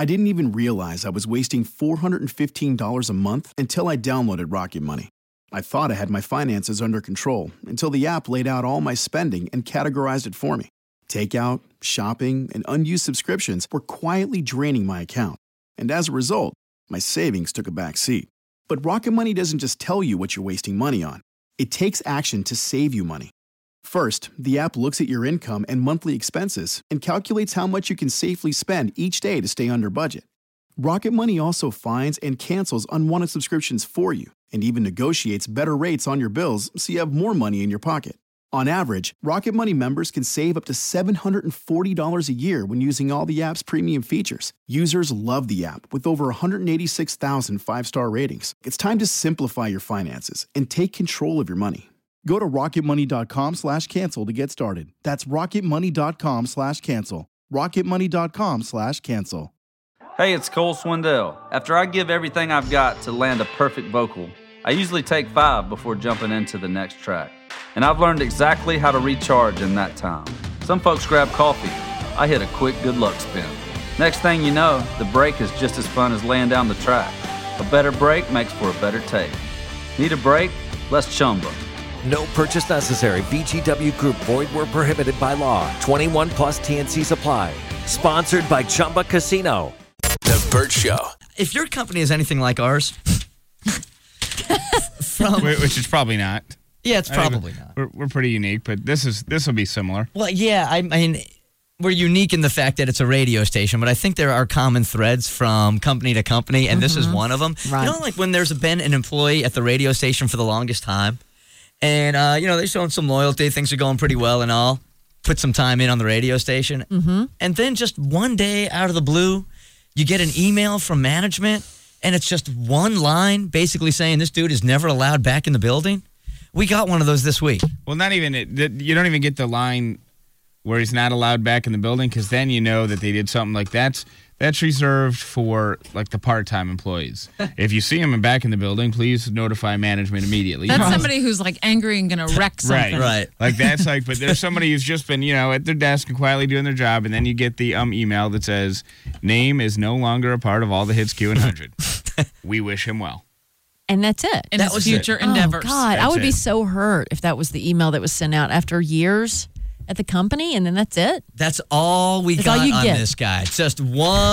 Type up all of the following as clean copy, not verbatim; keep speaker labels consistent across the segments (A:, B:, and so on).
A: I didn't even realize I was wasting $415 a month until I downloaded Rocket Money. I thought I had my finances under control until the app laid out all my spending and categorized it for me. Takeout, shopping, and unused subscriptions were quietly draining my account. And as a result, my savings took a back seat. But Rocket Money doesn't just tell you what you're wasting money on. It takes action to save you money. First, the app looks at your income and monthly expenses and calculates how much you can safely spend each day to stay under budget. Rocket Money also finds and cancels unwanted subscriptions for you and even negotiates better rates on your bills so you have more money in your pocket. On average, Rocket Money members can save up to $740 a year when using all the app's premium features. Users love the app with over 186,000 five-star ratings. It's time to simplify your finances and take control of your money. Go to rocketmoney.com/cancel to get started. That's rocketmoney.com/cancel. rocketmoney.com/cancel.
B: Hey, it's Cole Swindell. After I give everything I've got to land a perfect vocal, I usually take 5 before jumping into the next track. And I've learned exactly how to recharge in that time. Some folks grab coffee. I hit a quick good luck spin. Next thing you know, the break is just as fun as laying down the track. A better break makes for a better take. Need a break? Let's Chumba.
C: No purchase necessary. VGW Group. Void where prohibited by law. 21 plus TNC Supply. Sponsored by Chumba Casino.
D: The Bert Show.
E: If your company is anything like ours,
F: which is probably not.
E: Yeah, it's probably not.
F: We're pretty unique, but this will be similar.
E: Well, yeah, I mean, we're unique in the fact that it's a radio station, but I think there are common threads from company to company, and this is one of them.
G: Right.
E: You know, like when there's been an employee at the radio station for the longest time, and, they're showing some loyalty, things are going pretty well and all, put some time in on the radio station, and then just one day out of the blue, you get an email from management, and it's just one line basically saying this dude is never allowed back in the building. We got one of those this week.
F: Well, not even you don't even get the line where he's not allowed back in the building, because then you know that they did something like that's reserved for like the part-time employees. If you see him back in the building, please notify management immediately.
G: That's somebody who's like angry and going to wreck something.
E: Right.
F: Like that's like, but there's somebody who's just been, at their desk and quietly doing their job, and then you get the email that says, name is no longer a part of all the hits Q100. We wish him well.
G: And that's it.
E: And that was
G: future endeavors.
H: Oh, God, I
F: That's
H: would be
F: it.
H: so hurt if that was the email that was sent out after years at the company, and then that's it.
E: That's all we
H: That's
E: got
H: all you
E: on
H: get.
E: this guy. Just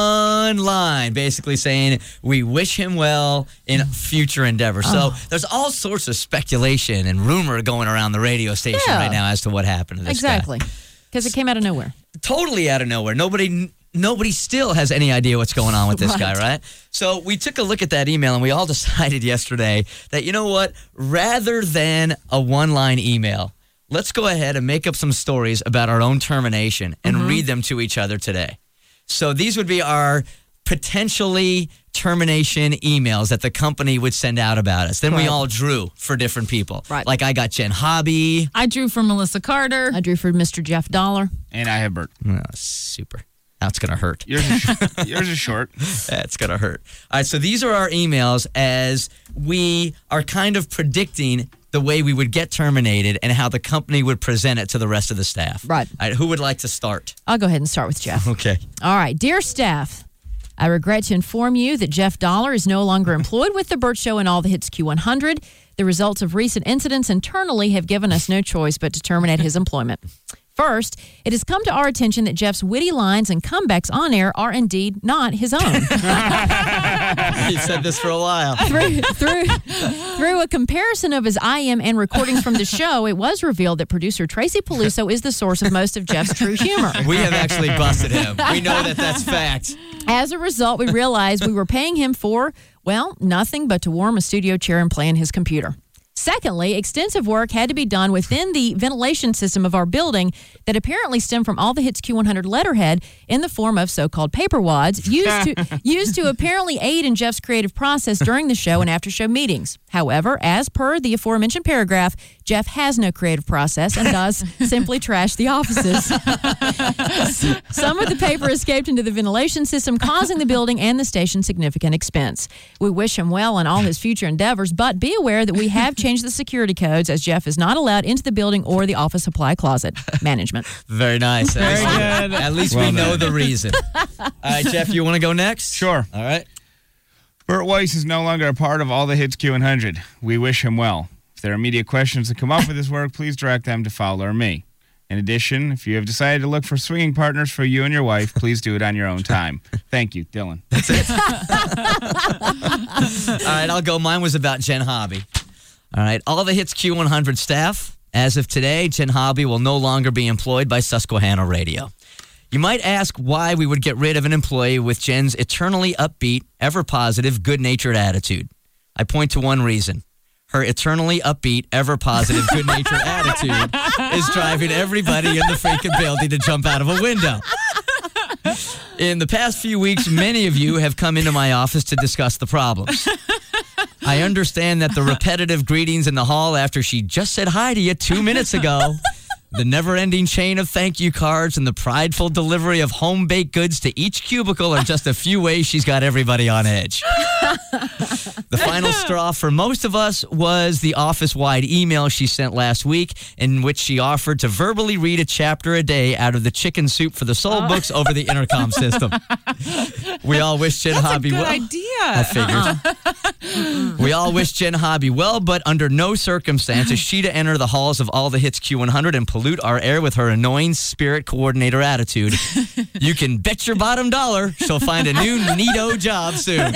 E: one line basically saying we wish him well in future endeavors. So there's all sorts of speculation and rumor going around the radio station right now as to what happened to this guy.
H: Exactly. Because it came out of nowhere.
E: Totally out of nowhere. Nobody still has any idea what's going on with this guy, right? So we took a look at that email, and we all decided yesterday that, you know what, rather than a one-line email, let's go ahead and make up some stories about our own termination and read them to each other today. So these would be our potentially termination emails that the company would send out about us. Then we all drew for different people.
H: Right.
E: Like I got Jen Hobby.
G: I drew for Melissa Carter.
H: I drew for Mr. Jeff Dollar.
F: And I have Bert.
E: Oh, super. That's going to hurt.
F: Yours is short.
E: That's going to hurt. All right, so these are our emails as we are kind of predicting the way we would get terminated and how the company would present it to the rest of the staff.
H: Right.
E: All right, who would like to start?
H: I'll go ahead and start with Jeff.
E: Okay.
H: All right. Dear staff, I regret to inform you that Jeff Dollar is no longer employed with The Bert Show and all the hits Q100. The results of recent incidents internally have given us no choice but to terminate his employment. First, it has come to our attention that Jeff's witty lines and comebacks on air are indeed not his own.
E: He said this for a while.
H: Through a comparison of his IM and recordings from the show, it was revealed that producer Tracy Peluso is the source of most of Jeff's true humor.
E: We have actually busted him. We know that that's fact.
H: As a result, we realized we were paying him for, well, nothing but to warm a studio chair and play on his computer. Secondly, extensive work had to be done within the ventilation system of our building that apparently stemmed from all the hits Q100 letterhead in the form of so-called paper wads used to apparently aid in Jeff's creative process during the show and after-show meetings. However, as per the aforementioned paragraph, Jeff has no creative process and does simply trash the offices. Some of the paper escaped into the ventilation system, causing the building and the station significant expense. We wish him well in all his future endeavors, but be aware that we have changed change the security codes as Jeff is not allowed into the building or the office supply closet. Management.
E: Very nice.
G: Very good.
E: At least we know the reason. All right, Jeff, you want to go next?
F: Sure.
E: All right.
F: Burt Weiss is no longer a part of All the Hits Q100. We wish him well. If there are immediate questions that come up with his work, please direct them to Fowler or me. In addition, if you have decided to look for swinging partners for you and your wife, please do it on your own time. Thank you, Dylan.
E: That's it. All right, I'll go. Mine was about Jen Hobby. All right, All the Hits Q100 staff. As of today, Jen Hobby will no longer be employed by Susquehanna Radio. You might ask why we would get rid of an employee with Jen's eternally upbeat, ever-positive, good-natured attitude. I point to one reason. Her eternally upbeat, ever-positive, good-natured attitude is driving everybody in the freaking building to jump out of a window. In the past few weeks, many of you have come into my office to discuss the problems. I understand that the repetitive greetings in the hall after she just said hi to you 2 minutes ago, the never-ending chain of thank you cards, and the prideful delivery of home-baked goods to each cubicle are just a few ways she's got everybody on edge. The final straw for most of us was the office-wide email she sent last week in which she offered to verbally read a chapter a day out of the Chicken Soup for the Soul books over the intercom system. We all wish Jen Hobby well.
G: Good idea.
E: I figured. We all wish Jen Hobby well, but under no circumstance is she to enter the halls of All the Hits Q100 and pollute our air with her annoying spirit coordinator attitude. You can bet your bottom dollar she'll find a new neato job soon.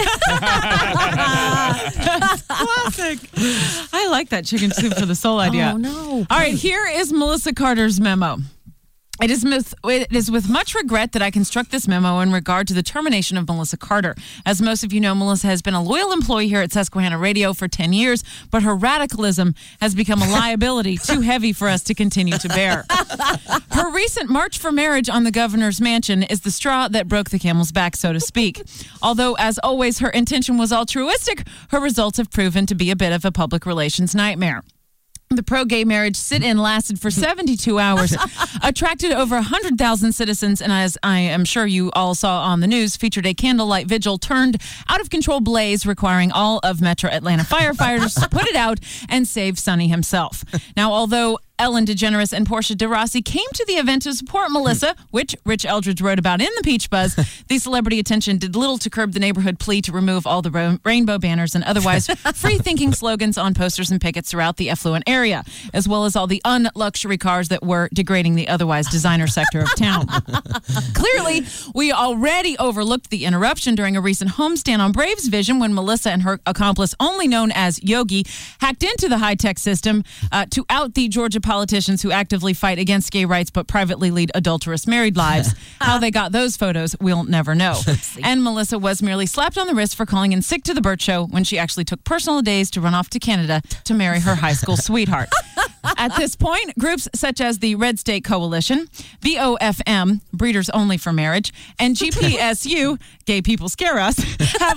G: Classic. I like that Chicken Soup for the Soul idea.
H: Oh, no.
G: All right, here is Melissa Carter's memo. It is with much regret that I construct this memo in regard to the termination of Melissa Carter. As most of you know, Melissa has been a loyal employee here at Susquehanna Radio for 10 years, but her radicalism has become a liability too heavy for us to continue to bear. Her recent march for marriage on the governor's mansion is the straw that broke the camel's back, so to speak. Although, as always, her intention was altruistic, her results have proven to be a bit of a public relations nightmare. The pro-gay marriage sit-in lasted for 72 hours, attracted over 100,000 citizens, and as I am sure you all saw on the news, featured a candlelight vigil turned out-of-control blaze requiring all of Metro Atlanta firefighters to put it out and save Sonny himself. Now, although Ellen DeGeneres and Portia de Rossi came to the event to support Melissa, which Rich Eldridge wrote about in the Peach Buzz, the celebrity attention did little to curb the neighborhood plea to remove all the rainbow banners and otherwise free-thinking slogans on posters and pickets throughout the affluent area, as well as all the unluxury cars that were degrading the otherwise designer sector of town. Clearly, we already overlooked the interruption during a recent homestand on Braves Vision when Melissa and her accomplice, only known as Yogi, hacked into the high-tech system to out the Georgia politicians who actively fight against gay rights but privately lead adulterous married lives. How they got those photos, we'll never know. And Melissa was merely slapped on the wrist for calling in sick to the Burt Show when she actually took personal days to run off to Canada to marry her high school sweetheart. At this point, groups such as the Red State Coalition, BOFM, Breeders Only for Marriage, and GPSU, Gay People Scare Us, have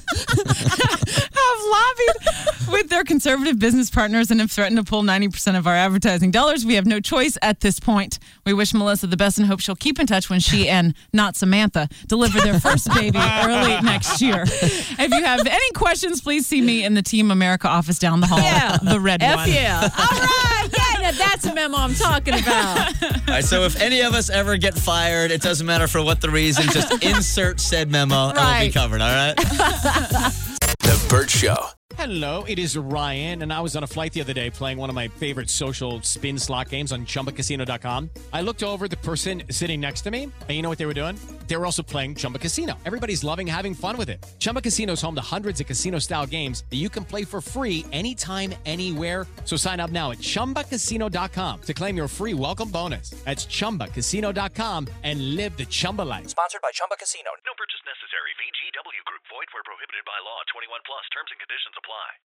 G: lobbied with their conservative business partners and have threatened to pull 90% of our advertising dollars. We have no choice at this point. We wish Melissa the best and hope she'll keep in touch when she and not Samantha deliver their first baby early next year. If you have any questions, please see me in the Team America office down the hall.
H: Yeah.
G: The red one.
H: Yeah. All right. Yeah, that's a memo I'm talking about.
E: All right, so if any of us ever get fired, it doesn't matter for what the reason, just insert said memo and we'll be covered, all right?
D: The Burt Show.
I: Hello, it is Ryan, and I was on a flight the other day playing one of my favorite social spin slot games on ChumbaCasino.com. I looked over the person sitting next to me, and you know what they were doing? They were also playing Chumba Casino. Everybody's loving having fun with it. Chumba Casino is home to hundreds of casino-style games that you can play for free anytime, anywhere. So sign up now at ChumbaCasino.com to claim your free welcome bonus. That's ChumbaCasino.com and live the Chumba life.
J: Sponsored by Chumba Casino. No purchase necessary. VGW Group. Void where prohibited by law. 21 plus. Terms and conditions apply.